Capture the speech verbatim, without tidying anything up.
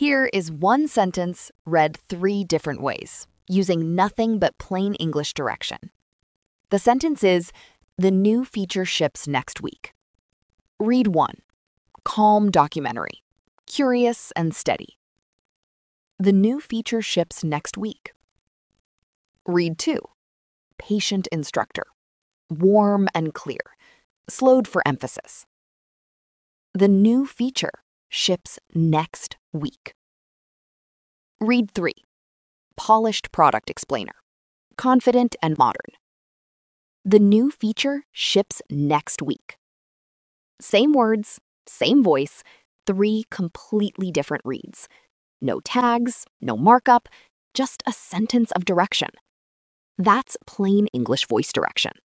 Here is one sentence read three different ways, using nothing but plain English direction. The sentence is, the new feature ships next week. Read one, calm documentary, curious and steady. The new feature ships next week. Read two, patient instructor, warm and clear, slowed for emphasis. The new feature ships next week. Read three, polished product explainer, confident and modern. The new feature ships next week. Same words, same voice, three completely different reads. No tags, no markup, just a sentence of direction. That's plain English voice direction.